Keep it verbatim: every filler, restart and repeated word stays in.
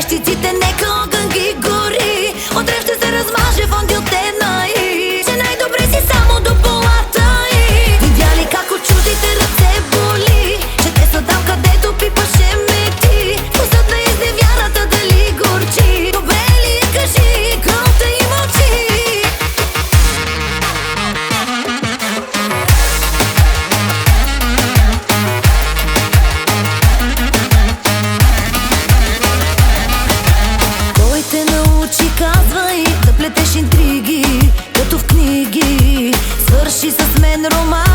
Вещиците нека огън ги гори. Утре ще се размаже фонди от една и че най-добре си само до полата и видя ли как от чуждите ръце боли, че те са там където пипаше мети. Вкусът на изневярата дали горчи, добре ли е кажи, кролта и мълчи. Кой те научи, казвай, да плетеш интриги, като в книги? Свърши с мен роман.